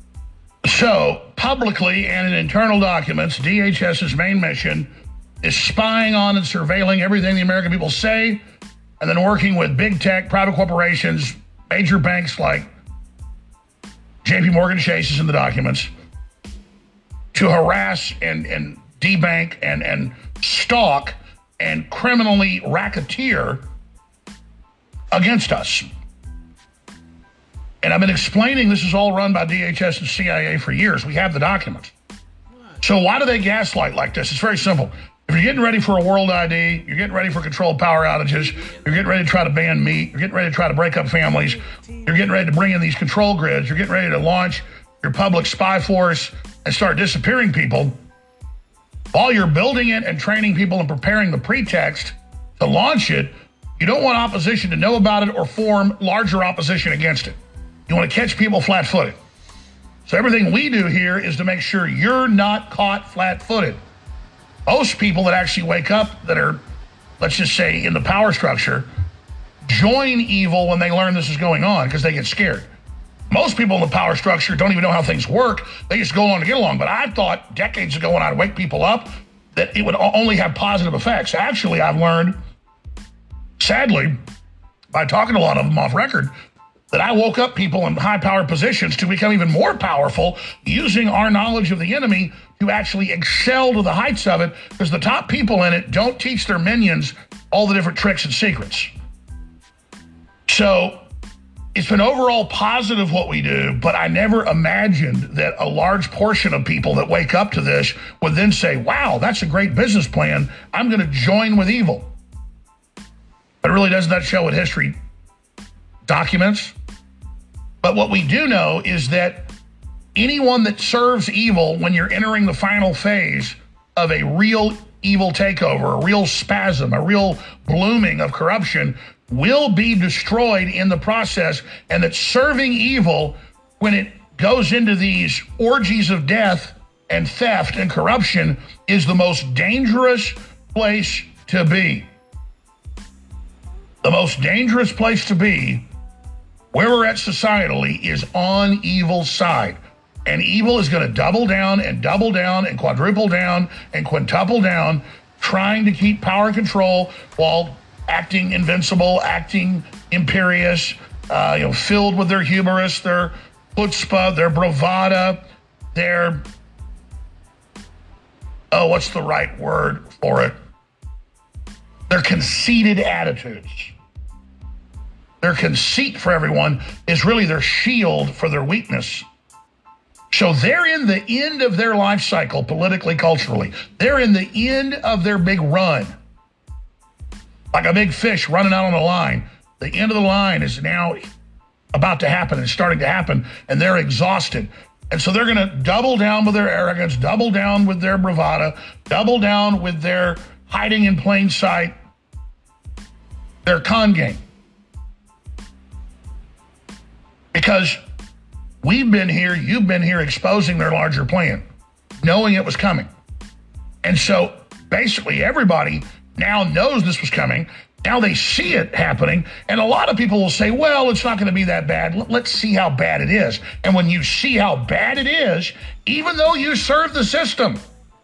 So, publicly and in internal documents, D H S's main mission is spying on and surveilling everything the American people say, and then working with big tech, private corporations, major banks like J P Morgan Chase is in the documents, to harass and, and debank and, and stalk and criminally racketeer against us. And I've been explaining this is all run by D H S and C I A for years. We have the documents. So why do they gaslight like this? It's very simple. If you're getting ready for a world I D, you're getting ready for controlled power outages, you're getting ready to try to ban meat, you're getting ready to try to break up families, you're getting ready to bring in these control grids, you're getting ready to launch your public spy force and start disappearing people, while you're building it and training people and preparing the pretext to launch it, you don't want opposition to know about it or form larger opposition against it. You want to catch people flat-footed. So everything we do here is to make sure you're not caught flat-footed. Most people that actually wake up that are, let's just say, in the power structure, join evil when they learn this is going on because they get scared. Most people in the power structure don't even know how things work. They just go along to get along. But I thought decades ago when I'd wake people up that it would only have positive effects. Actually, I've learned, sadly, by talking to a lot of them off record, that I woke up people in high-powered positions to become even more powerful using our knowledge of the enemy to actually excel to the heights of it, because the top people in it don't teach their minions all the different tricks and secrets. So it's been overall positive what we do, but I never imagined that a large portion of people that wake up to this would then say, wow, that's a great business plan. I'm going to join with evil. But really, doesn't that show what history documents? But what we do know is that anyone that serves evil when you're entering the final phase of a real evil takeover, a real spasm, a real blooming of corruption will be destroyed in the process, and that serving evil, when it goes into these orgies of death and theft and corruption, is the most dangerous place to be. The most dangerous place to be, where we're at societally, is on evil's side. And evil is going to double down and double down and quadruple down and quintuple down, trying to keep power and control while acting invincible, acting imperious, uh, you know, filled with their hubris, their chutzpah, their bravada, their, oh, what's the right word for it? Their conceited attitudes. Their conceit for everyone is really their shield for their weakness. So they're in the end of their life cycle, politically, culturally. They're in the end of their big run. Like a big fish running out on a line. The end of the line is now about to happen and starting to happen, and they're exhausted. And so they're going to double down with their arrogance, double down with their bravado, double down with their hiding in plain sight, their con game. Because we've been here, you've been here exposing their larger plan, knowing it was coming. And so basically everybody now knows this was coming. Now they see it happening. And a lot of people will say, well, it's not going to be that bad. Let's see how bad it is. And when you see how bad it is, even though you serve the system,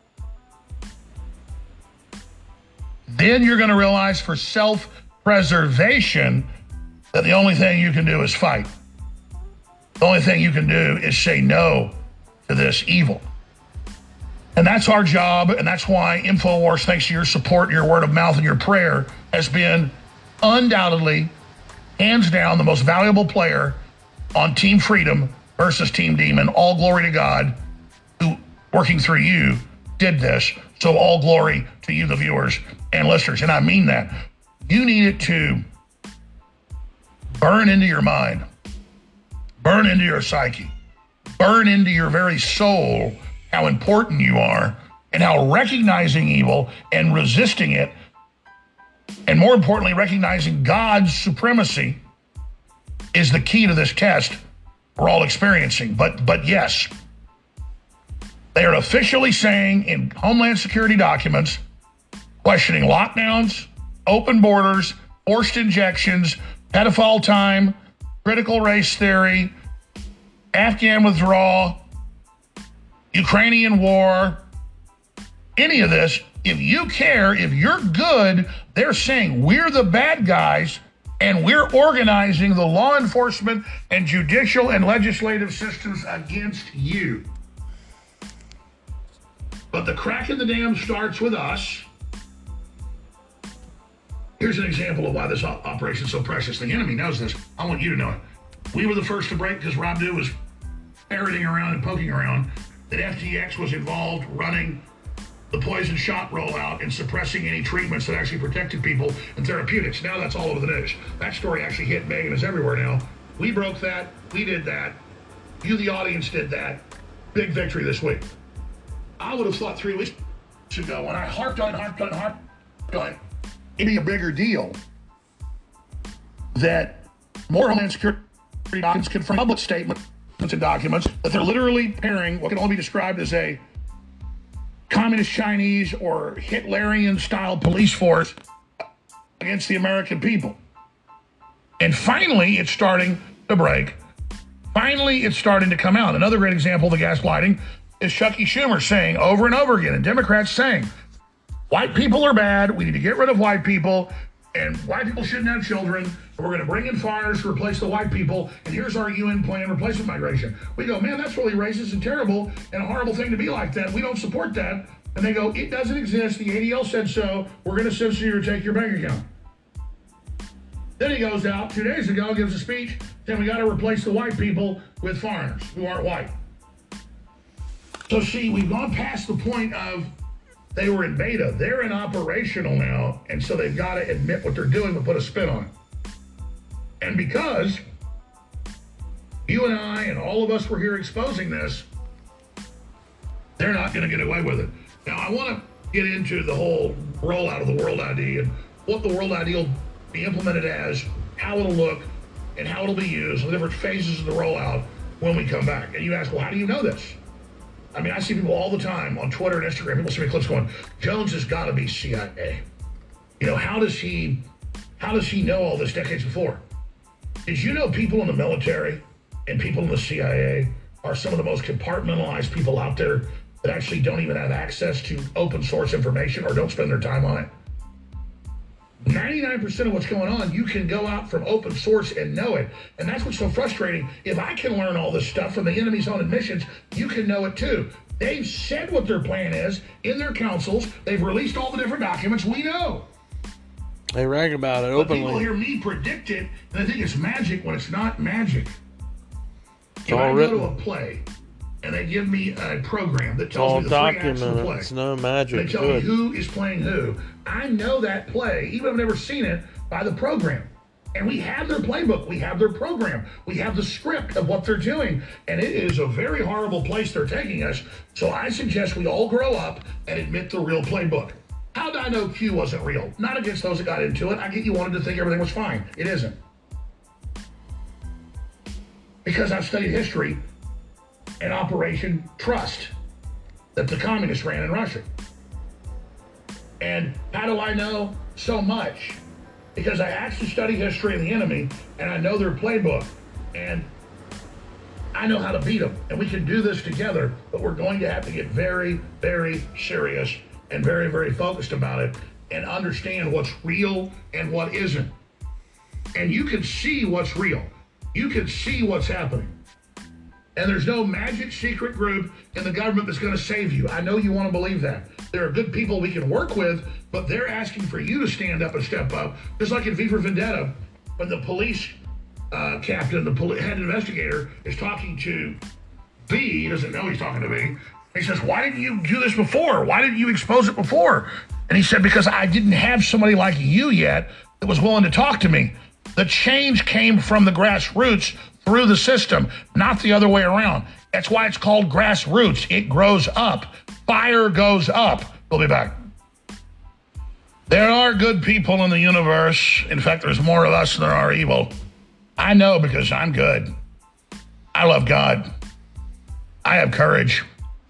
then you're going to realize for self-preservation that the only thing you can do is fight. The only thing you can do is say no to this evil. And that's our job, and that's why InfoWars, thanks to your support, your word of mouth, and your prayer, has been undoubtedly, hands down, the most valuable player on Team Freedom versus Team Demon. All glory to God, who, working through you, did this. So all glory to you, the viewers and listeners. And I mean that. You need it to burn into your mind, burn into your psyche, burn into your very soul how important you are and how recognizing evil and resisting it, and more importantly, recognizing God's supremacy, is the key to this test we're all experiencing. But, but yes, they are officially saying in Homeland Security documents, questioning lockdowns, open borders, forced injections, pedophile time, critical race theory, Afghan withdrawal, Ukrainian war, any of this. If you care, if you're good, they're saying we're the bad guys and we're organizing the law enforcement and judicial and legislative systems against you. But the crack in the dam starts with us. Here's an example of why this operation is so precious. The enemy knows this. I want you to know it. We were the first to break because Rob Dew was ferreting around and poking around that F T X was involved running the poison shot rollout and suppressing any treatments that actually protected people and therapeutics. Now that's all over the news. That story actually hit big and is everywhere now. We broke that. We did that. You, the audience, did that. Big victory this week. I would have thought three weeks ago when I harped on, harped on, harped on, it'd be a bigger deal that more Homeland Security documents confirm public statements and documents that they're literally pairing what can only be described as a communist Chinese or Hitlerian style police force against the American people. And finally, it's starting to break. Finally, it's starting to come out. Another great example of the gaslighting is Chucky Schumer saying over and over again, and Democrats saying, white people are bad, we need to get rid of white people, and white people shouldn't have children, and we're going to bring in foreigners to replace the white people, and here's our U N plan, replacement migration. We go, man, that's really racist and terrible and a horrible thing to be like that. We don't support that. And they go, it doesn't exist. The A D L said so. We're going to censor you or take your bank account. Then he goes out two days ago, gives a speech, saying we got to replace the white people with foreigners who aren't white. So see, we've gone past the point of they were in beta. They're in operational now, and so they've got to admit what they're doing but put a spin on it. And because you and I and all of us were here exposing this, they're not going to get away with it. Now, I want to get into the whole rollout of the World I D and what the World I D will be implemented as, how it'll look, and how it'll be used, the different phases of the rollout when we come back. And you ask, well, how do you know this? I mean, I see people all the time on Twitter and Instagram, people send me clips going, Jones has got to be C I A. You know, how does he how does he know all this decades before? Did you know people in the military and people in the C I A are some of the most compartmentalized people out there that actually don't even have access to open source information or don't spend their time on it? ninety-nine percent of what's going on, you can go out from open source and know it. And that's what's so frustrating. If I can learn all this stuff from the enemy's own admissions, you can know it too. They've said what their plan is in their councils. They've released all the different documents. We know. They rag about it But openly. people hear me predict it, and they think it's magic when it's not magic. It's if all I written. go to a play, and they give me a program that It's tells all me the three acts of the documented. play. It's no magic. They tell Good. me who is playing who. I know that play, even if I've never seen it, by the program. And we have their playbook. We have their program. We have the script of what they're doing. And it is a very horrible place they're taking us. So I suggest we all grow up and admit the real playbook. How did I know Q wasn't real? Not against those that got into it. I get you wanted to think everything was fine. It isn't. Because I've studied history and Operation Trust that the communists ran in Russia. And how do I know so much? Because I actually study history of the enemy, and I know their playbook, and I know how to beat them. And we can do this together, but we're going to have to get very, very serious and very, very focused about it and understand what's real and what isn't. And you can see what's real. You can see what's happening. And there's no magic secret group in the government that's going to save you. I know you want to believe that. There are good people we can work with, but they're asking for you to stand up and step up. Just like in V for Vendetta, when the police uh, captain, the poli- head investigator, is talking to B, he doesn't know he's talking to B. He says, why didn't you do this before? Why didn't you expose it before? And he said, because I didn't have somebody like you yet that was willing to talk to me. The change came from the grassroots through the system, not the other way around. That's why it's called grassroots. It grows up. Fire goes up. We'll be back. There are good people in the universe. In fact, there's more of us than there are evil. I know because I'm good. I love God. I have courage.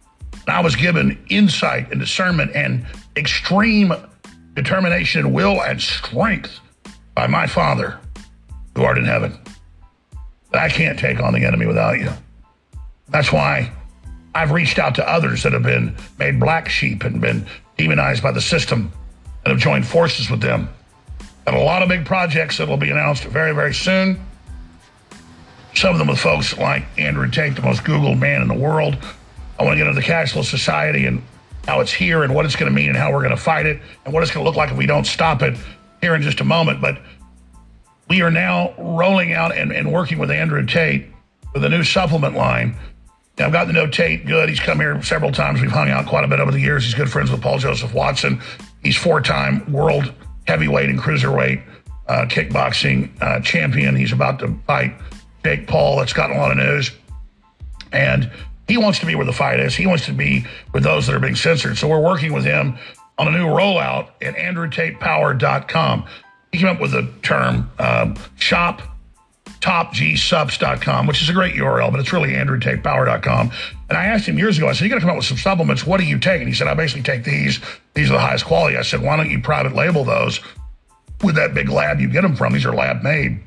I was given insight and discernment and extreme determination and will and strength by my Father who art in heaven. But I can't take on the enemy without you. That's why I've reached out to others that have been made black sheep and been demonized by the system and have joined forces with them. Got a lot of big projects that will be announced very, very soon. Some of them with folks like Andrew Tate, the most Googled man in the world. I want to get into the cashless society and how it's here and what it's going to mean and how we're going to fight it and what it's going to look like if we don't stop it here in just a moment. But we are now rolling out and, and working with Andrew Tate with a new supplement line. Now, I've gotten to know Tate good. He's come here several times. We've hung out quite a bit over the years. He's good friends with Paul Joseph Watson. He's four-time world heavyweight and cruiserweight uh, kickboxing uh, champion. He's about to fight Jake Paul. That's gotten a lot of news. And he wants to be where the fight is. He wants to be with those that are being censored. So we're working with him on a new rollout at andrew tate power dot com. He came up with the term um, shop top g subs dot com, which is a great U R L, but it's really andrew tate power dot com. And I asked him years ago, I said, you got to come up with some supplements. What do you take? And he said, I basically take these. These are the highest quality. I said, why don't you private label those with that big lab you get them from? These are lab made.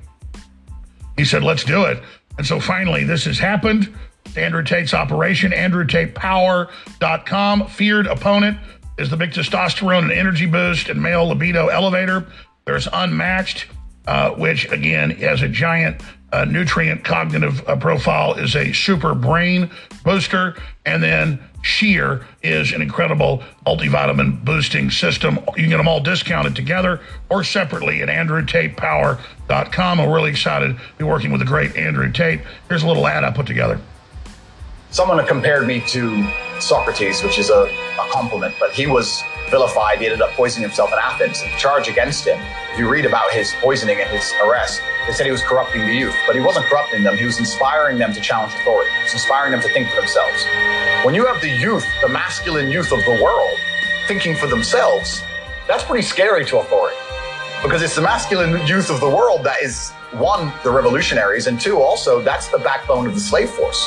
He said, let's do it. And so finally, this has happened. Andrew Tate's operation, andrew tate power dot com. Feared opponent is the big testosterone and energy boost and male libido elevator. There's Unmatched, uh, which again has a giant uh, nutrient cognitive uh, profile, is a super brain booster. And then Sheer is an incredible multivitamin boosting system. You can get them all discounted together or separately at andrew tate power dot com. I'm really excited to be working with the great Andrew Tate. Here's a little ad I put together. Someone compared me to Socrates, which is a, a compliment, but he was vilified. He ended up poisoning himself in Athens. And the charge against him, if you read about his poisoning and his arrest, they said he was corrupting the youth. But he wasn't corrupting them. He was inspiring them to challenge authority. He was inspiring them to think for themselves. When you have the youth, the masculine youth of the world, thinking for themselves, that's pretty scary to authority. Because it's the masculine youth of the world that is, one, the revolutionaries, and two, also, that's the backbone of the slave force.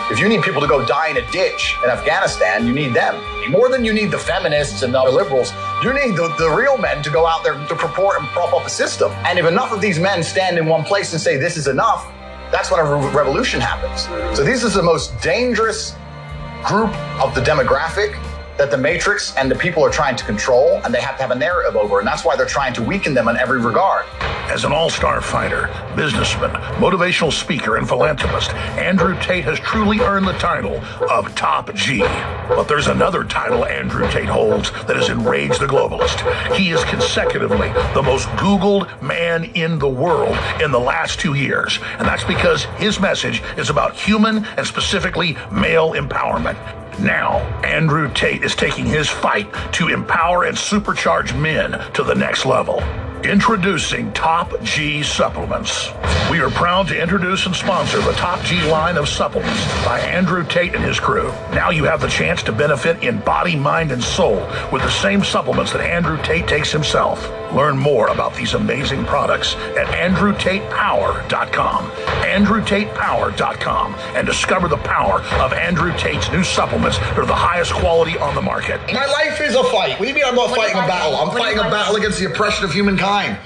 If you need people to go die in a ditch in Afghanistan, you need them. More than you need the feminists and the liberals, you need the, the real men to go out there to purport and prop up a system. And if enough of these men stand in one place and say this is enough, that's when a re- revolution happens. So this is the most dangerous group of the demographic that the Matrix and the people are trying to control, and they have to have a narrative over, and that's why they're trying to weaken them in every regard. As an all-star fighter, businessman, motivational speaker, and philanthropist, Andrew Tate has truly earned the title of Top G. But there's another title Andrew Tate holds that has enraged the globalist. He is consecutively the most Googled man in the world in the last two years, and that's because his message is about human and specifically male empowerment. Now, Andrew Tate is taking his fight to empower and supercharge men to the next level. Introducing Top G Supplements. We are proud to introduce and sponsor the Top G line of supplements by Andrew Tate and his crew. Now you have the chance to benefit in body, mind, and soul with the same supplements that Andrew Tate takes himself. Learn more about these amazing products at andrew tate power dot com, andrew tate power dot com, and discover the power of Andrew Tate's new supplements that are the highest quality on the market. My life is a fight. What do you mean I'm not fighting a battle? I'm fighting a battle against the oppression of humankind.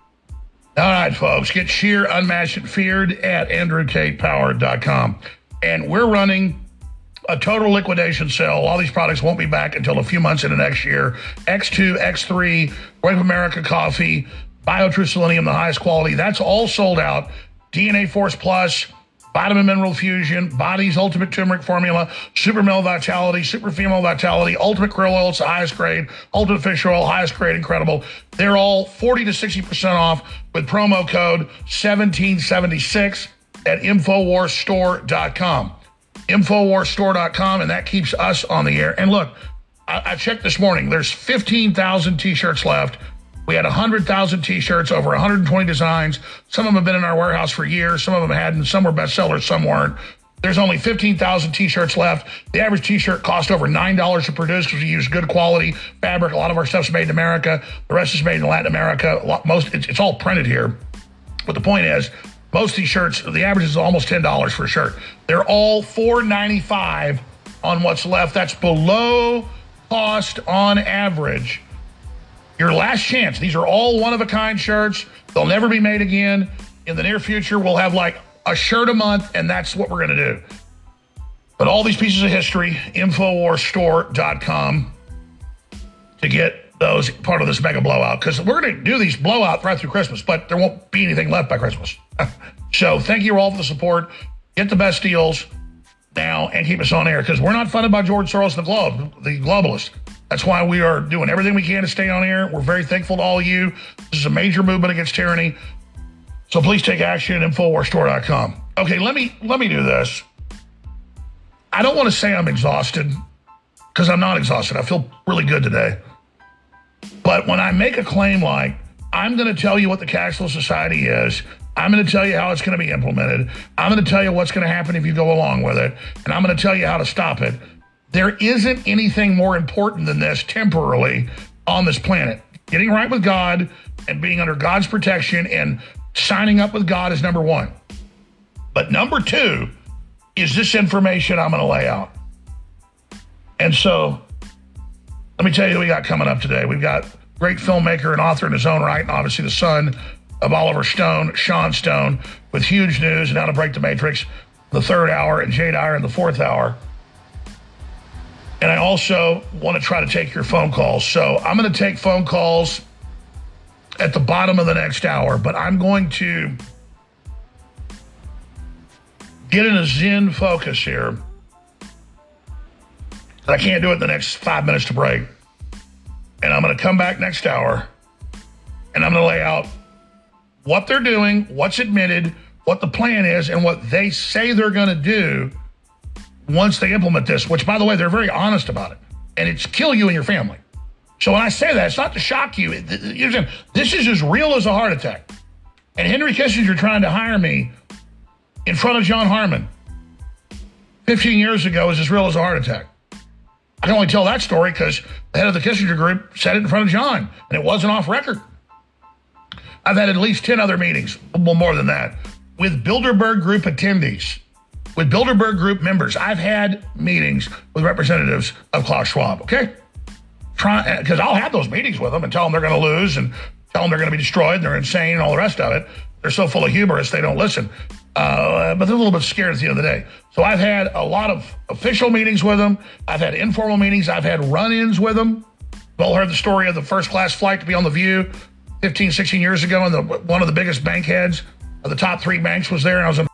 All right, folks, get sheer, unmatched, and feared at andrew tate power dot com. And we're running a total liquidation sale. All these products won't be back until a few months into next year. X two, X three, Brave America Coffee, BioTrue Selenium, the highest quality. That's all sold out. D N A Force Plus, Vitamin Mineral Fusion, Body's Ultimate Turmeric Formula, Super Male Vitality, Super Female Vitality, Ultimate Krill Oil, it's the highest grade, Ultimate Fish Oil, highest grade, incredible. They're all forty to sixty percent off with promo code seventeen seventy-six at infowars store dot com. infowars store dot com, and that keeps us on the air. And look, I, I checked this morning. There's fifteen thousand T-shirts left. We had one hundred thousand T-shirts, over one hundred twenty designs. Some of them have been in our warehouse for years. Some of them hadn't. Some were bestsellers. Some weren't. There's only fifteen thousand T-shirts left. The average T-shirt cost over nine dollars to produce because we use good quality fabric. A lot of our stuff's made in America. The rest is made in Latin America. A lot, most it's, it's all printed here. But the point is, most of these shirts, the average is almost ten dollars for a shirt. They're all four ninety-five on what's left. That's below cost on average. Your last chance. These are all one-of-a-kind shirts. They'll never be made again. In the near future, we'll have like a shirt a month, and that's what we're going to do. But all these pieces of history, infowars store dot com to get those part of this mega blowout, because we're going to do these blowout right through Christmas, but there won't be anything left by Christmas. So thank you all for the support. Get the best deals now and keep us on air, because we're not funded by George Soros, the globe, the globalist. That's why we are doing everything we can to stay on air. We're very thankful to all of you. This is a major movement against tyranny. So please take action at infowars store dot com. Okay, let me let me do this. I don't want to say I'm exhausted, because I'm not exhausted. I feel really good today. But when I make a claim like, I'm going to tell you what the cashless society is, I'm going to tell you how it's going to be implemented, I'm going to tell you what's going to happen if you go along with it, and I'm going to tell you how to stop it, there isn't anything more important than this temporarily on this planet. Getting right with God and being under God's protection and signing up with God is number one. But number two is this information I'm going to lay out. And so let me tell you who we got coming up today. We've got great filmmaker and author in his own right, and obviously the son of Oliver Stone, Sean Stone, with huge news and how to break the Matrix, the third hour, and Jay Dyer in the fourth hour. And I also want to try to take your phone calls. So I'm going to take phone calls at the bottom of the next hour, but I'm going to get in a Zen focus here. I can't do it in the next five minutes to break. And I'm going to come back next hour, and I'm going to lay out what they're doing, what's admitted, what the plan is, and what they say they're going to do once they implement this, which, by the way, they're very honest about it. And it's kill you and your family. So when I say that, it's not to shock you. This is as real as a heart attack. And Henry Kissinger trying to hire me in front of John Harmon fifteen years ago is as real as a heart attack. I can only tell that story because the head of the Kissinger group said it in front of John, and it wasn't off record. I've had at least ten other meetings, well, more than that, with Bilderberg Group attendees with Bilderberg Group members. I've had meetings with representatives of Klaus Schwab, okay? Try, because I'll have those meetings with them and tell them they're going to lose and tell them they're going to be destroyed and they're insane and all the rest of it. They're so full of hubris, they don't listen. Uh, but they're a little bit scared at the end of the day. So I've had a lot of official meetings with them. I've had informal meetings. I've had run-ins with them. You've all heard the story of the first-class flight to be on The View fifteen, sixteen years ago, and the, one of the biggest bank heads of the top three banks was there, and I was in